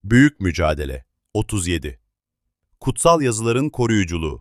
Büyük Mücadele 37. Kutsal yazıların koruyuculuğu.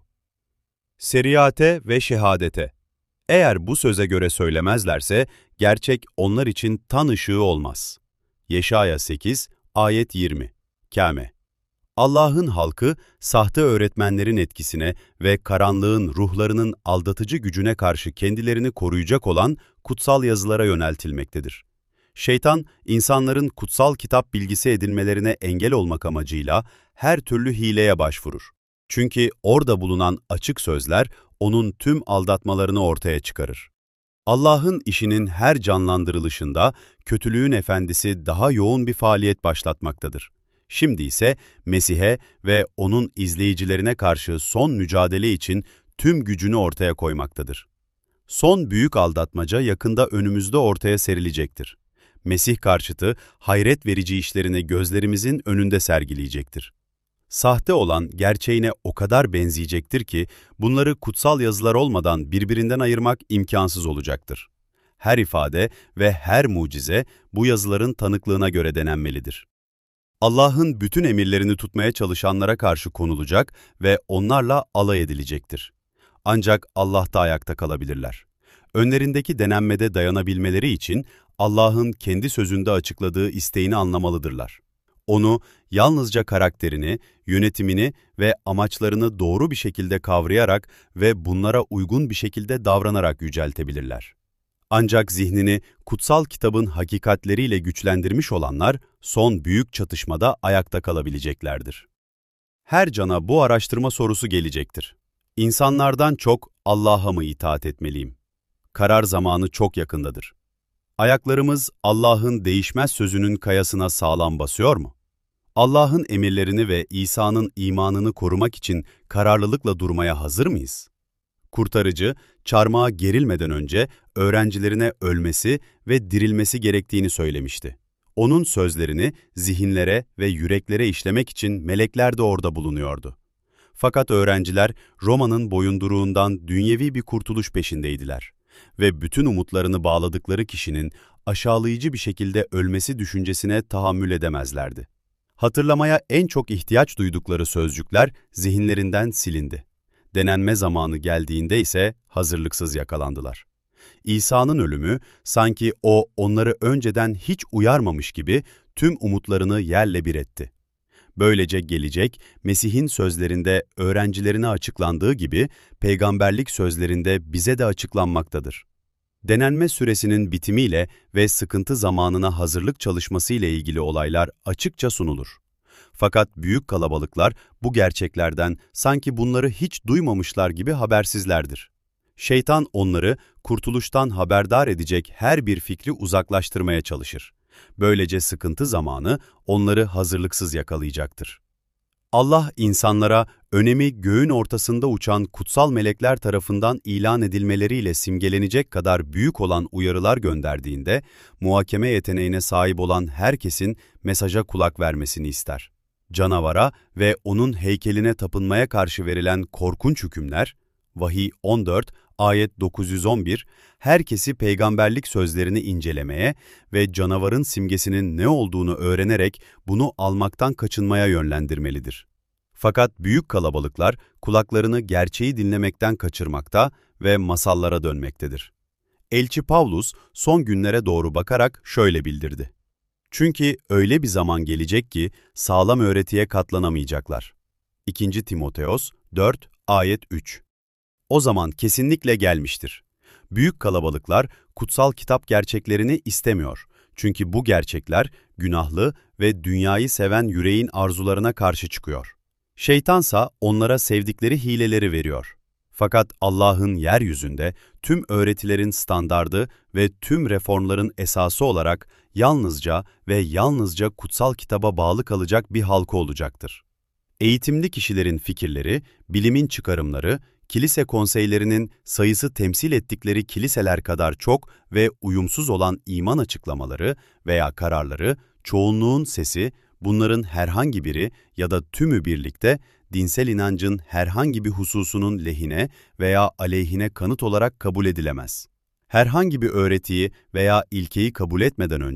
Seriyate ve şehadete. Eğer bu söze göre söylemezlerse, gerçek onlar için tan ışığı olmaz. Yeşaya 8, ayet 20. Kâme. Allah'ın halkı, sahte öğretmenlerin etkisine ve karanlığın ruhlarının aldatıcı gücüne karşı kendilerini koruyacak olan kutsal yazılara yöneltilmektedir. Şeytan, insanların kutsal kitap bilgisi edinmelerine engel olmak amacıyla her türlü hileye başvurur. Çünkü orada bulunan açık sözler, onun tüm aldatmalarını ortaya çıkarır. Allah'ın işinin her canlandırılışında, kötülüğün efendisi daha yoğun bir faaliyet başlatmaktadır. Şimdi ise Mesih'e ve onun izleyicilerine karşı son mücadele için tüm gücünü ortaya koymaktadır. Son büyük aldatmaca yakında önümüzde ortaya serilecektir. Mesih karşıtı, hayret verici işlerini gözlerimizin önünde sergileyecektir. Sahte olan gerçeğine o kadar benzeyecektir ki, bunları kutsal yazılar olmadan birbirinden ayırmak imkansız olacaktır. Her ifade ve her mucize bu yazıların tanıklığına göre denenmelidir. Allah'ın bütün emirlerini tutmaya çalışanlara karşı konulacak ve onlarla alay edilecektir. Ancak Allah'ta ayakta kalabilirler. Önlerindeki denenmede dayanabilmeleri için Allah'ın kendi sözünde açıkladığı isteğini anlamalıdırlar. Onu yalnızca karakterini, yönetimini ve amaçlarını doğru bir şekilde kavrayarak ve bunlara uygun bir şekilde davranarak yüceltebilirler. Ancak zihnini kutsal kitabın hakikatleriyle güçlendirmiş olanlar son büyük çatışmada ayakta kalabileceklerdir. Her cana bu araştırma sorusu gelecektir. İnsanlardan çok Allah'a mı itaat etmeliyim? Karar zamanı çok yakındadır. Ayaklarımız Allah'ın değişmez sözünün kayasına sağlam basıyor mu? Allah'ın emirlerini ve İsa'nın imanını korumak için kararlılıkla durmaya hazır mıyız? Kurtarıcı, çarmıha gerilmeden önce öğrencilerine ölmesi ve dirilmesi gerektiğini söylemişti. Onun sözlerini zihinlere ve yüreklere işlemek için melekler de orada bulunuyordu. Fakat öğrenciler Roma'nın boyunduruğundan dünyevi bir kurtuluş peşindeydiler ve bütün umutlarını bağladıkları kişinin aşağılayıcı bir şekilde ölmesi düşüncesine tahammül edemezlerdi. Hatırlamaya en çok ihtiyaç duydukları sözcükler zihinlerinden silindi. Denenme zamanı geldiğinde ise hazırlıksız yakalandılar. İsa'nın ölümü, sanki o onları önceden hiç uyarmamış gibi tüm umutlarını yerle bir etti. Böylece gelecek, Mesih'in sözlerinde öğrencilerine açıklandığı gibi, peygamberlik sözlerinde bize de açıklanmaktadır. Denenme süresinin bitimiyle ve sıkıntı zamanına hazırlık çalışması ile ilgili olaylar açıkça sunulur. Fakat büyük kalabalıklar bu gerçeklerden sanki bunları hiç duymamışlar gibi habersizlerdir. Şeytan onları kurtuluştan haberdar edecek her bir fikri uzaklaştırmaya çalışır. Böylece sıkıntı zamanı onları hazırlıksız yakalayacaktır. Allah insanlara önemi göğün ortasında uçan kutsal melekler tarafından ilan edilmeleriyle simgelenecek kadar büyük olan uyarılar gönderdiğinde, muhakeme yeteneğine sahip olan herkesin mesaja kulak vermesini ister. Canavara ve onun heykeline tapınmaya karşı verilen korkunç hükümler, Vahiy 14, ayet 911, herkesi peygamberlik sözlerini incelemeye ve canavarın simgesinin ne olduğunu öğrenerek bunu almaktan kaçınmaya yönlendirmelidir. Fakat büyük kalabalıklar kulaklarını gerçeği dinlemekten kaçırmakta ve masallara dönmektedir. Elçi Pavlus son günlere doğru bakarak şöyle bildirdi: "Çünkü öyle bir zaman gelecek ki sağlam öğretiye katlanamayacaklar." 2. Timoteos 4, ayet 3. O zaman kesinlikle gelmiştir. Büyük kalabalıklar kutsal kitap gerçeklerini istemiyor. Çünkü bu gerçekler günahlı ve dünyayı seven yüreğin arzularına karşı çıkıyor. Şeytansa onlara sevdikleri hileleri veriyor. Fakat Allah'ın yeryüzünde tüm öğretilerin standardı ve tüm reformların esası olarak yalnızca ve yalnızca kutsal kitaba bağlı kalacak bir halkı olacaktır. Eğitimli kişilerin fikirleri, bilimin çıkarımları, kilise konseylerinin sayısı temsil ettikleri kiliseler kadar çok ve uyumsuz olan iman açıklamaları veya kararları, çoğunluğun sesi, bunların herhangi biri ya da tümü birlikte dinsel inancın herhangi bir hususunun lehine veya aleyhine kanıt olarak kabul edilemez. Herhangi bir öğretiyi veya ilkeyi kabul etmeden önce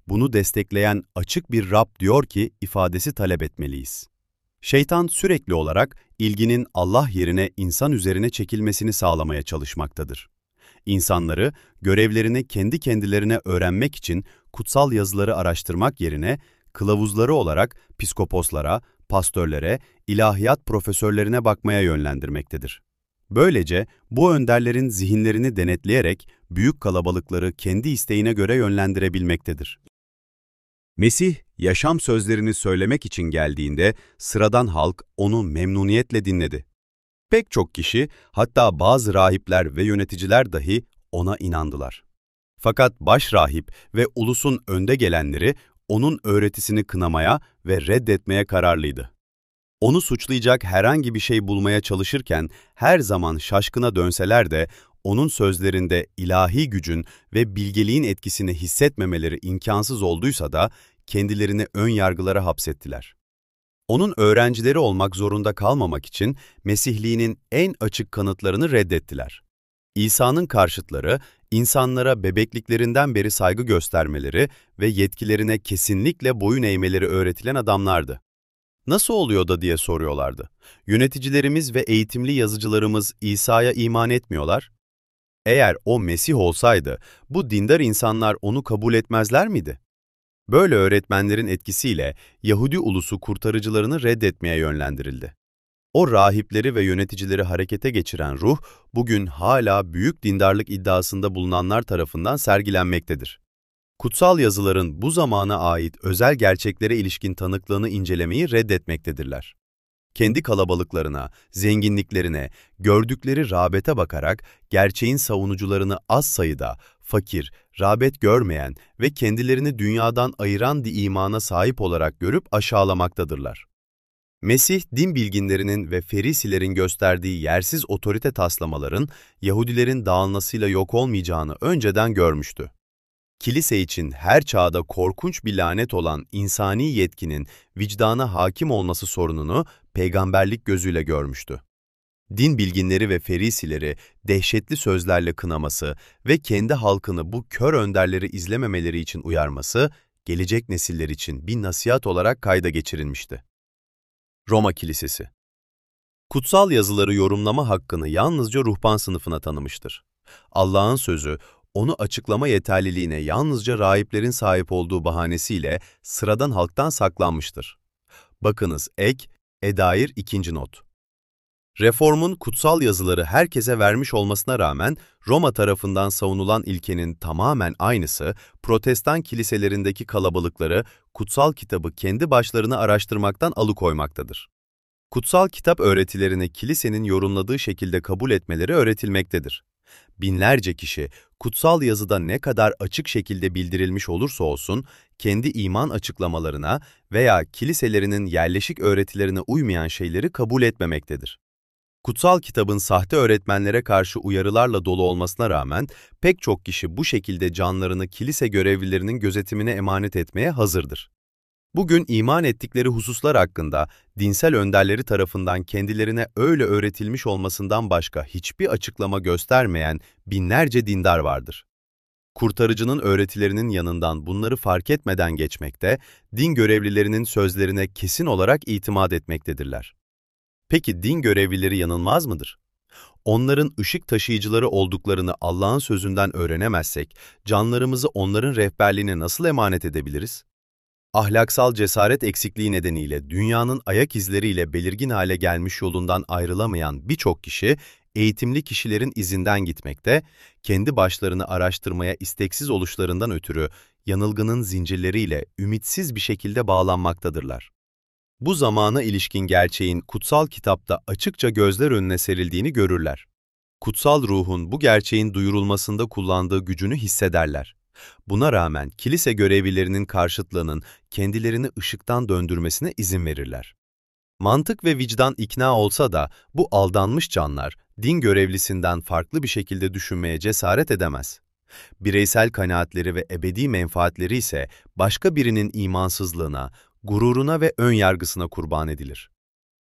bunu destekleyen açık bir Rab diyor ki ifadesi talep etmeliyiz. Şeytan sürekli olarak ilginin Allah yerine insan üzerine çekilmesini sağlamaya çalışmaktadır. İnsanları görevlerini kendi kendilerine öğrenmek için kutsal yazıları araştırmak yerine kılavuzları olarak piskoposlara, pastörlere, ilahiyat profesörlerine bakmaya yönlendirmektedir. Böylece bu önderlerin zihinlerini denetleyerek büyük kalabalıkları kendi isteğine göre yönlendirebilmektedir. Mesih, yaşam sözlerini söylemek için geldiğinde sıradan halk onu memnuniyetle dinledi. Pek çok kişi, hatta bazı rahipler ve yöneticiler dahi ona inandılar. Fakat başrahip ve ulusun önde gelenleri onun öğretisini kınamaya ve reddetmeye kararlıydı. Onu suçlayacak herhangi bir şey bulmaya çalışırken her zaman şaşkına dönseler de onun sözlerinde ilahi gücün ve bilgeliğin etkisini hissetmemeleri imkansız olduysa da kendilerini ön yargılara hapsettiler. Onun öğrencileri olmak zorunda kalmamak için Mesihliğinin en açık kanıtlarını reddettiler. İsa'nın karşıtları, insanlara bebekliklerinden beri saygı göstermeleri ve yetkilerine kesinlikle boyun eğmeleri öğretilen adamlardı. Nasıl oluyor da diye soruyorlardı. Yöneticilerimiz ve eğitimli yazıcılarımız İsa'ya iman etmiyorlar. Eğer o Mesih olsaydı, bu dindar insanlar onu kabul etmezler miydi? Böyle öğretmenlerin etkisiyle Yahudi ulusu kurtarıcılarını reddetmeye yönlendirildi. O rahipleri ve yöneticileri harekete geçiren ruh, bugün hala büyük dindarlık iddiasında bulunanlar tarafından sergilenmektedir. Kutsal yazıların bu zamana ait özel gerçeklere ilişkin tanıklığını incelemeyi reddetmektedirler. Kendi kalabalıklarına, zenginliklerine, gördükleri rağbete bakarak gerçeğin savunucularını az sayıda, fakir, rağbet görmeyen ve kendilerini dünyadan ayıran bir imana sahip olarak görüp aşağılamaktadırlar. Mesih, din bilginlerinin ve ferisilerin gösterdiği yersiz otorite taslamaların Yahudilerin dağılmasıyla yok olmayacağını önceden görmüştü. Kilise için her çağda korkunç bir lanet olan insani yetkinin vicdana hakim olması sorununu peygamberlik gözüyle görmüştü. Din bilginleri ve ferisileri dehşetli sözlerle kınaması ve kendi halkını bu kör önderleri izlememeleri için uyarması, gelecek nesiller için bir nasihat olarak kayda geçirilmişti. Roma Kilisesi kutsal yazıları yorumlama hakkını yalnızca ruhban sınıfına tanımıştır. Allah'ın sözü, onu açıklama yeterliliğine yalnızca rahiplerin sahip olduğu bahanesiyle sıradan halktan saklanmıştır. Bakınız dair 2. not. Reformun kutsal yazıları herkese vermiş olmasına rağmen Roma tarafından savunulan ilkenin tamamen aynısı, Protestan kiliselerindeki kalabalıkları kutsal kitabı kendi başlarına araştırmaktan alıkoymaktadır. Kutsal kitap öğretilerini kilisenin yorumladığı şekilde kabul etmeleri öğretilmektedir. Binlerce kişi, kutsal yazıda ne kadar açık şekilde bildirilmiş olursa olsun, kendi iman açıklamalarına veya kiliselerinin yerleşik öğretilerine uymayan şeyleri kabul etmemektedir. Kutsal kitabın sahte öğretmenlere karşı uyarılarla dolu olmasına rağmen, pek çok kişi bu şekilde canlarını kilise görevlilerinin gözetimine emanet etmeye hazırdır. Bugün iman ettikleri hususlar hakkında dinsel önderleri tarafından kendilerine öyle öğretilmiş olmasından başka hiçbir açıklama göstermeyen binlerce dindar vardır. Kurtarıcının öğretilerinin yanından bunları fark etmeden geçmekte, din görevlilerinin sözlerine kesin olarak itimat etmektedirler. Peki din görevlileri yanılmaz mıdır? Onların ışık taşıyıcıları olduklarını Allah'ın sözünden öğrenemezsek, canlarımızı onların rehberliğine nasıl emanet edebiliriz? Ahlaksal cesaret eksikliği nedeniyle dünyanın ayak izleriyle belirgin hale gelmiş yolundan ayrılamayan birçok kişi, eğitimli kişilerin izinden gitmekte, kendi başlarını araştırmaya isteksiz oluşlarından ötürü yanılgının zincirleriyle ümitsiz bir şekilde bağlanmaktadırlar. Bu zamana ilişkin gerçeğin kutsal kitapta açıkça gözler önüne serildiğini görürler. Kutsal ruhun bu gerçeğin duyurulmasında kullandığı gücünü hissederler. Buna rağmen kilise görevlilerinin karşıtlığının kendilerini ışıktan döndürmesine izin verirler. Mantık ve vicdan ikna olsa da bu aldanmış canlar din görevlisinden farklı bir şekilde düşünmeye cesaret edemez. Bireysel kanaatleri ve ebedi menfaatleri ise başka birinin imansızlığına, gururuna ve ön yargısına kurban edilir.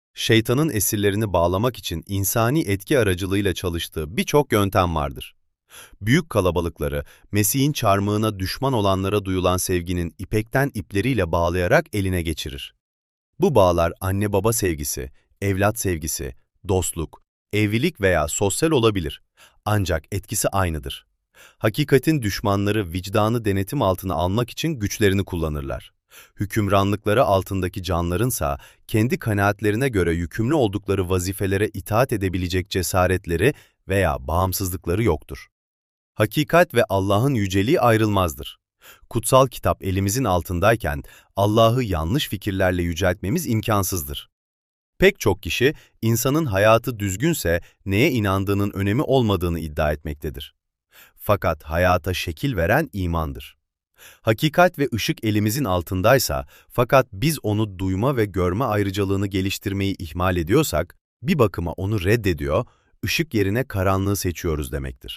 Şeytanın esirlerini bağlamak için insani etki aracılığıyla çalıştığı birçok yöntem vardır. Büyük kalabalıkları, Mesih'in çarmıhına düşman olanlara duyulan sevginin ipekten ipleriyle bağlayarak eline geçirir. Bu bağlar anne baba sevgisi, evlat sevgisi, dostluk, evlilik veya sosyal olabilir. Ancak etkisi aynıdır. Hakikatin düşmanları vicdanı denetim altına almak için güçlerini kullanırlar. Hükümranlıkları altındaki canlarınsa kendi kanaatlerine göre yükümlü oldukları vazifelere itaat edebilecek cesaretleri veya bağımsızlıkları yoktur. Hakikat ve Allah'ın yüceliği ayrılmazdır. Kutsal kitap elimizin altındayken Allah'ı yanlış fikirlerle yüceltmemiz imkansızdır. Pek çok kişi insanın hayatı düzgünse neye inandığının önemi olmadığını iddia etmektedir. Fakat hayata şekil veren imandır. Hakikat ve ışık elimizin altındaysa fakat biz onu duyma ve görme ayrıcalığını geliştirmeyi ihmal ediyorsak, bir bakıma onu reddediyor, ışık yerine karanlığı seçiyoruz demektir.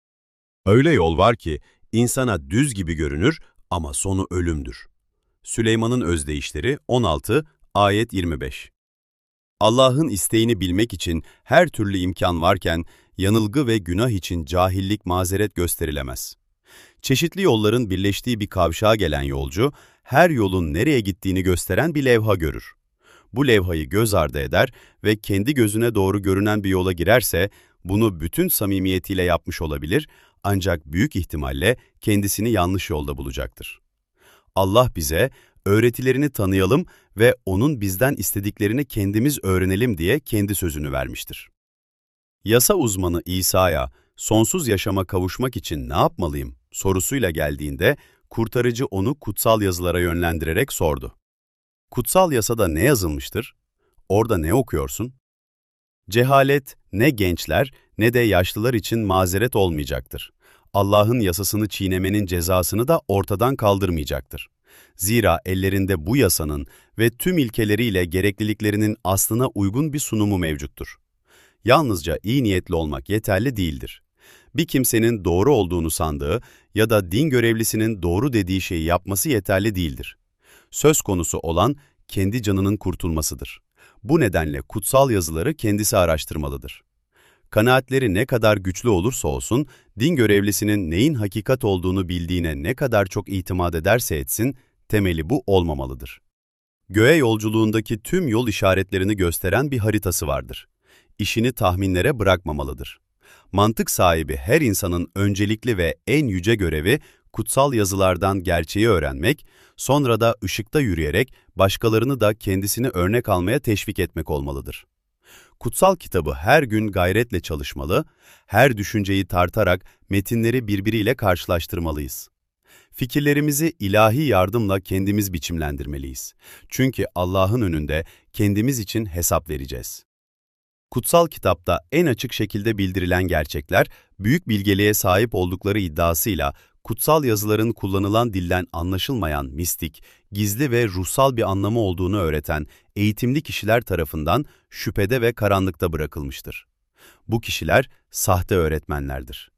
Öyle yol var ki insana düz gibi görünür ama sonu ölümdür. Süleyman'ın özdeyişleri 16, ayet 25. Allah'ın isteğini bilmek için her türlü imkan varken, yanılgı ve günah için cahillik mazeret gösterilemez. Çeşitli yolların birleştiği bir kavşağa gelen yolcu, her yolun nereye gittiğini gösteren bir levha görür. Bu levhayı göz ardı eder ve kendi gözüne doğru görünen bir yola girerse, bunu bütün samimiyetiyle yapmış olabilir, ancak büyük ihtimalle kendisini yanlış yolda bulacaktır. Allah bize, öğretilerini tanıyalım ve O'nun bizden istediklerini kendimiz öğrenelim diye kendi sözünü vermiştir. Yasa uzmanı İsa'ya, sonsuz yaşama kavuşmak için ne yapmalıyım sorusuyla geldiğinde, kurtarıcı onu kutsal yazılara yönlendirerek sordu. Kutsal yasada ne yazılmıştır? Orada ne okuyorsun? Cehalet ne gençler ne de yaşlılar için mazeret olmayacaktır. Allah'ın yasasını çiğnemenin cezasını da ortadan kaldırmayacaktır. Zira ellerinde bu yasanın ve tüm ilkeleriyle gerekliliklerinin aslına uygun bir sunumu mevcuttur. Yalnızca iyi niyetli olmak yeterli değildir. Bir kimsenin doğru olduğunu sandığı ya da din görevlisinin doğru dediği şeyi yapması yeterli değildir. Söz konusu olan kendi canının kurtulmasıdır. Bu nedenle kutsal yazıları kendisi araştırmalıdır. Kanaatleri ne kadar güçlü olursa olsun, din görevlisinin neyin hakikat olduğunu bildiğine ne kadar çok itimat ederse etsin, temeli bu olmamalıdır. Göğe yolculuğundaki tüm yol işaretlerini gösteren bir haritası vardır. İşini tahminlere bırakmamalıdır. Mantık sahibi her insanın öncelikli ve en yüce görevi, kutsal yazılardan gerçeği öğrenmek, sonra da ışıkta yürüyerek başkalarını da kendisini örnek almaya teşvik etmek olmalıdır. Kutsal kitabı her gün gayretle çalışmalı, her düşünceyi tartarak metinleri birbiriyle karşılaştırmalıyız. Fikirlerimizi ilahi yardımla kendimiz biçimlendirmeliyiz. Çünkü Allah'ın önünde kendimiz için hesap vereceğiz. Kutsal kitapta en açık şekilde bildirilen gerçekler, büyük bilgeliğe sahip oldukları iddiasıyla kutsal yazıların kullanılan dilden anlaşılmayan mistik, gizli ve ruhsal bir anlamı olduğunu öğreten eğitimli kişiler tarafından şüphede ve karanlıkta bırakılmıştır. Bu kişiler sahte öğretmenlerdir.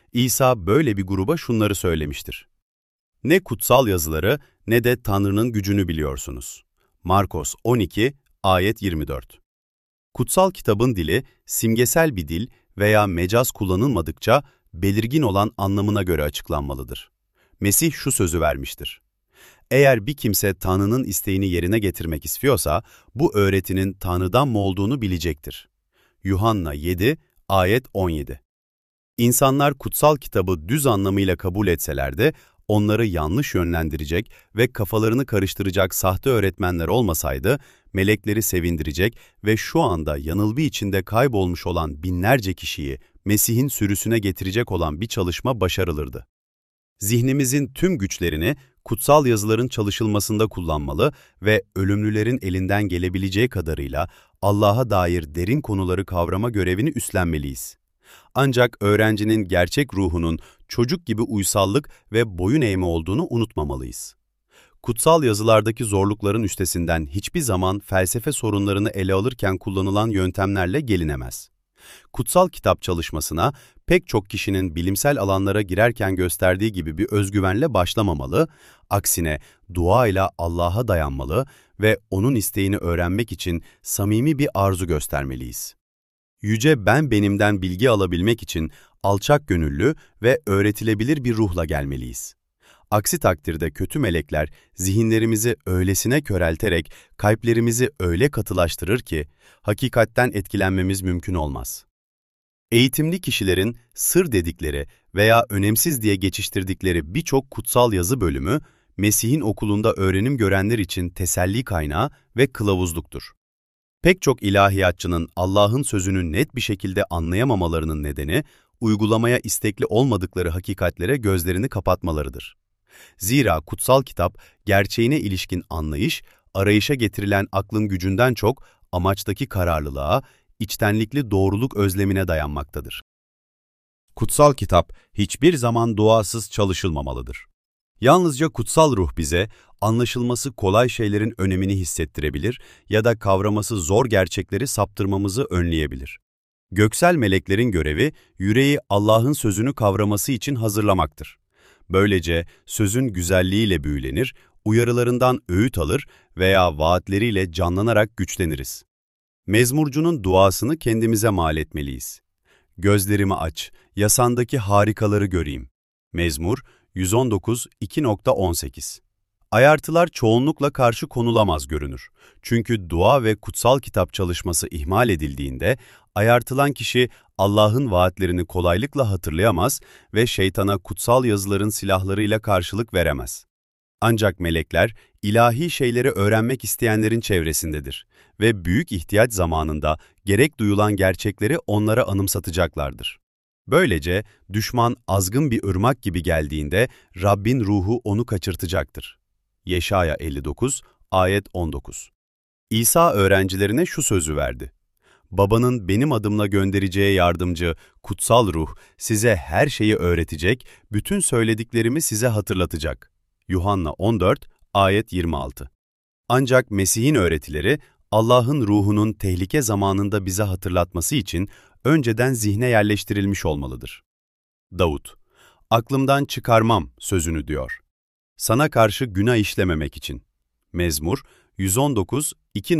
İsa böyle bir gruba şunları söylemiştir. Ne kutsal yazıları ne de Tanrı'nın gücünü biliyorsunuz. Markos 12, ayet 24. Kutsal kitabın dili, simgesel bir dil veya mecaz kullanılmadıkça belirgin olan anlamına göre açıklanmalıdır. Mesih şu sözü vermiştir. Eğer bir kimse Tanrı'nın isteğini yerine getirmek istiyorsa, bu öğretinin Tanrı'dan mı olduğunu bilecektir. Yuhanna 7, ayet 17. İnsanlar kutsal kitabı düz anlamıyla kabul etseler de, onları yanlış yönlendirecek ve kafalarını karıştıracak sahte öğretmenler olmasaydı, melekleri sevindirecek ve şu anda yanılgı içinde kaybolmuş olan binlerce kişiyi Mesih'in sürüsüne getirecek olan bir çalışma başarılırdı. Zihnimizin tüm güçlerini kutsal yazıların çalışılmasında kullanmalı ve ölümlülerin elinden gelebileceği kadarıyla Allah'a dair derin konuları kavrama görevini üstlenmeliyiz. Ancak öğrencinin gerçek ruhunun çocuk gibi uysallık ve boyun eğme olduğunu unutmamalıyız. Kutsal yazılardaki zorlukların üstesinden hiçbir zaman felsefe sorunlarını ele alırken kullanılan yöntemlerle gelinemez. Kutsal kitap çalışmasına pek çok kişinin bilimsel alanlara girerken gösterdiği gibi bir özgüvenle başlamamalı, aksine dua ile Allah'a dayanmalı ve O'nun isteğini öğrenmek için samimi bir arzu göstermeliyiz. Yüce benimden bilgi alabilmek için alçak gönüllü ve öğretilebilir bir ruhla gelmeliyiz. Aksi takdirde kötü melekler zihinlerimizi öylesine körelterek kalplerimizi öyle katılaştırır ki hakikatten etkilenmemiz mümkün olmaz. Eğitimli kişilerin sır dedikleri veya önemsiz diye geçiştirdikleri birçok kutsal yazı bölümü, Mesih'in okulunda öğrenim görenler için teselli kaynağı ve kılavuzluktur. Pek çok ilahiyatçının Allah'ın sözünü net bir şekilde anlayamamalarının nedeni, uygulamaya istekli olmadıkları hakikatlere gözlerini kapatmalarıdır. Zira kutsal kitap, gerçeğine ilişkin anlayış, arayışa getirilen aklın gücünden çok amaçtaki kararlılığa, içtenlikli doğruluk özlemine dayanmaktadır. Kutsal kitap hiçbir zaman duasız çalışılmamalıdır. Yalnızca kutsal ruh bize, anlaşılması kolay şeylerin önemini hissettirebilir ya da kavraması zor gerçekleri saptırmamızı önleyebilir. Göksel meleklerin görevi, yüreği Allah'ın sözünü kavraması için hazırlamaktır. Böylece sözün güzelliğiyle büyülenir, uyarılarından öğüt alır veya vaatleriyle canlanarak güçleniriz. Mezmurcunun duasını kendimize mal etmeliyiz. Gözlerimi aç, yasandaki harikaları göreyim. Mezmur 119 2.18. Ayartılar çoğunlukla karşı konulamaz görünür. Çünkü dua ve kutsal kitap çalışması ihmal edildiğinde, ayartılan kişi Allah'ın vaatlerini kolaylıkla hatırlayamaz ve şeytana kutsal yazıların silahlarıyla karşılık veremez. Ancak melekler, ilahi şeyleri öğrenmek isteyenlerin çevresindedir ve büyük ihtiyaç zamanında gerek duyulan gerçekleri onlara anımsatacaklardır. Böylece düşman azgın bir ırmak gibi geldiğinde Rabbin ruhu onu kaçırtacaktır. Yeşaya 59, ayet 19. İsa öğrencilerine şu sözü verdi: Babanın benim adımla göndereceği yardımcı, kutsal ruh, size her şeyi öğretecek, bütün söylediklerimi size hatırlatacak. Yuhanna 14, ayet 26. Ancak Mesih'in öğretileri, Allah'ın ruhunun tehlike zamanında bize hatırlatması için önceden zihne yerleştirilmiş olmalıdır. Davut, aklımdan çıkarmam sözünü diyor. Sana karşı günah işlememek için. Mezmur 119,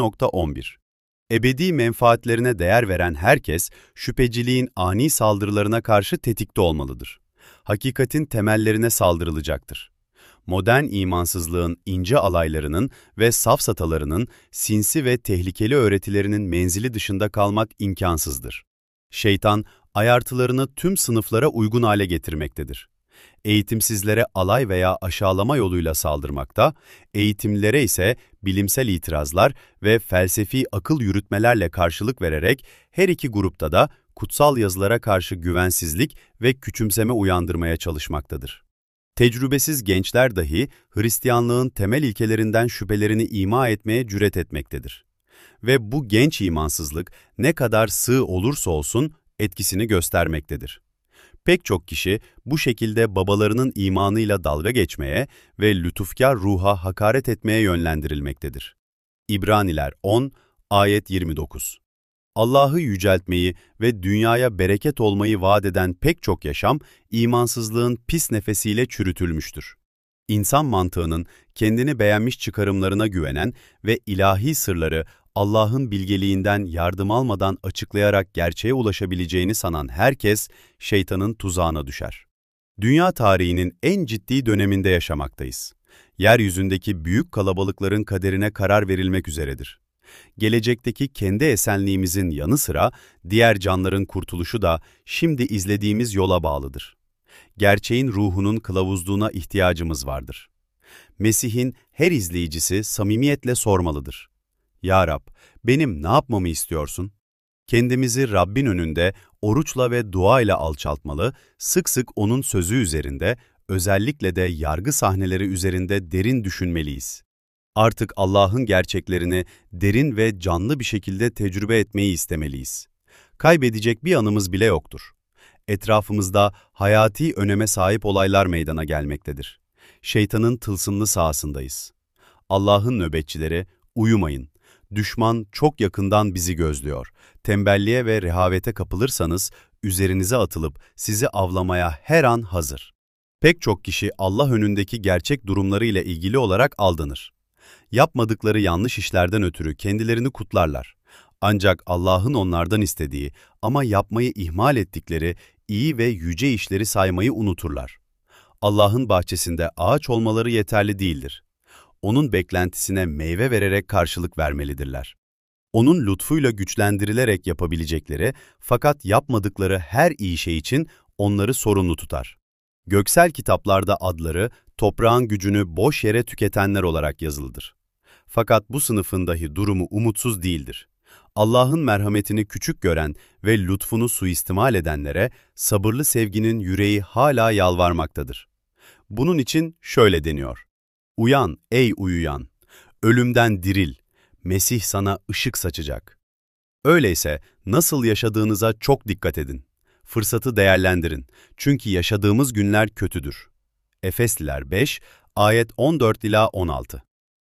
2.11. Ebedi menfaatlerine değer veren herkes, şüpheciliğin ani saldırılarına karşı tetikte olmalıdır. Hakikatin temellerine saldırılacaktır. Modern imansızlığın ince alaylarının ve safsatalarının, sinsi ve tehlikeli öğretilerinin menzili dışında kalmak imkansızdır. Şeytan, ayartılarını tüm sınıflara uygun hale getirmektedir. Eğitimsizlere alay veya aşağılama yoluyla saldırmakta, eğitimlilere ise bilimsel itirazlar ve felsefi akıl yürütmelerle karşılık vererek her iki grupta da kutsal yazılara karşı güvensizlik ve küçümseme uyandırmaya çalışmaktadır. Tecrübesiz gençler dahi Hristiyanlığın temel ilkelerinden şüphelerini ima etmeye cüret etmektedir. Ve bu genç imansızlık ne kadar sığ olursa olsun etkisini göstermektedir. Pek çok kişi bu şekilde babalarının imanıyla dalga geçmeye ve lütufkar ruha hakaret etmeye yönlendirilmektedir. İbraniler 10, ayet 29. Allah'ı yüceltmeyi ve dünyaya bereket olmayı vaat eden pek çok yaşam, imansızlığın pis nefesiyle çürütülmüştür. İnsan mantığının kendini beğenmiş çıkarımlarına güvenen ve ilahi sırları Allah'ın bilgeliğinden yardım almadan açıklayarak gerçeğe ulaşabileceğini sanan herkes, şeytanın tuzağına düşer. Dünya tarihinin en ciddi döneminde yaşamaktayız. Yeryüzündeki büyük kalabalıkların kaderine karar verilmek üzeredir. Gelecekteki kendi esenliğimizin yanı sıra diğer canların kurtuluşu da şimdi izlediğimiz yola bağlıdır. Gerçeğin ruhunun kılavuzluğuna ihtiyacımız vardır. Mesih'in her izleyicisi samimiyetle sormalıdır. Ya Rab, benim ne yapmamı istiyorsun? Kendimizi Rabbin önünde oruçla ve duayla alçaltmalı, sık sık onun sözü üzerinde, özellikle de yargı sahneleri üzerinde derin düşünmeliyiz. Artık Allah'ın gerçeklerini derin ve canlı bir şekilde tecrübe etmeyi istemeliyiz. Kaybedecek bir anımız bile yoktur. Etrafımızda hayati öneme sahip olaylar meydana gelmektedir. Şeytanın tılsımlı sahasındayız. Allah'ın nöbetçileri, uyumayın. Düşman çok yakından bizi gözlüyor. Tembelliğe ve rehavete kapılırsanız, üzerinize atılıp sizi avlamaya her an hazır. Pek çok kişi Allah önündeki gerçek durumlarıyla ilgili olarak aldanır. Yapmadıkları yanlış işlerden ötürü kendilerini kutlarlar. Ancak Allah'ın onlardan istediği ama yapmayı ihmal ettikleri iyi ve yüce işleri saymayı unuturlar. Allah'ın bahçesinde ağaç olmaları yeterli değildir. Onun beklentisine meyve vererek karşılık vermelidirler. Onun lütfuyla güçlendirilerek yapabilecekleri fakat yapmadıkları her iyi şey için onları sorumlu tutar. Göksel kitaplarda adları toprağın gücünü boş yere tüketenler olarak yazılıdır. Fakat bu sınıfın dahi durumu umutsuz değildir. Allah'ın merhametini küçük gören ve lütfunu suistimal edenlere sabırlı sevginin yüreği hala yalvarmaktadır. Bunun için şöyle deniyor: Uyan ey uyuyan, ölümden diril, Mesih sana ışık saçacak. Öyleyse nasıl yaşadığınıza çok dikkat edin. Fırsatı değerlendirin. Çünkü yaşadığımız günler kötüdür. Efesliler 5, ayet 14-16.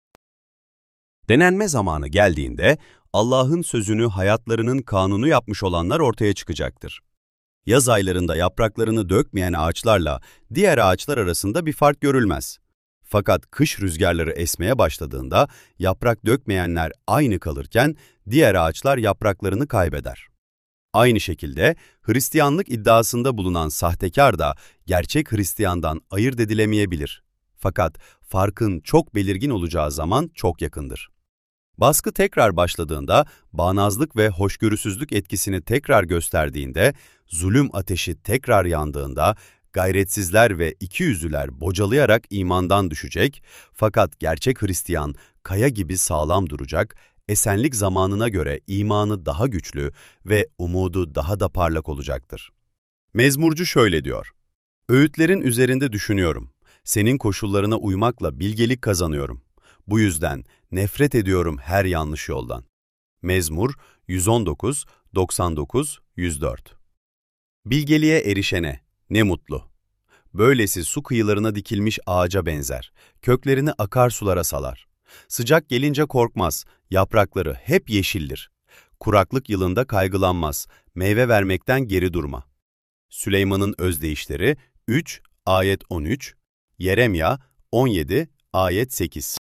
Denenme zamanı geldiğinde Allah'ın sözünü hayatlarının kanunu yapmış olanlar ortaya çıkacaktır. Yaz aylarında yapraklarını dökmeyen ağaçlarla diğer ağaçlar arasında bir fark görülmez. Fakat kış rüzgarları esmeye başladığında yaprak dökmeyenler aynı kalırken diğer ağaçlar yapraklarını kaybeder. Aynı şekilde Hristiyanlık iddiasında bulunan sahtekar da gerçek Hristiyandan ayırt edilemeyebilir. Fakat farkın çok belirgin olacağı zaman çok yakındır. Baskı tekrar başladığında, bağnazlık ve hoşgörüsüzlük etkisini tekrar gösterdiğinde, zulüm ateşi tekrar yandığında, gayretsizler ve ikiyüzlüler bocalayarak imandan düşecek, fakat gerçek Hristiyan kaya gibi sağlam duracak, esenlik zamanına göre imanı daha güçlü ve umudu daha da parlak olacaktır. Mezmurcu şöyle diyor: Öğütlerin üzerinde düşünüyorum, senin koşullarına uymakla bilgelik kazanıyorum. Bu yüzden nefret ediyorum her yanlış yoldan. Mezmur 119, 99, 104. Bilgeliğe erişene ne mutlu. Böylesi su kıyılarına dikilmiş ağaca benzer, köklerini akarsulara salar. Sıcak gelince korkmaz, yaprakları hep yeşildir. Kuraklık yılında kaygılanmaz, meyve vermekten geri durma. Süleyman'ın özdeyişleri 3, ayet 13, Yeremya 17, ayet 8.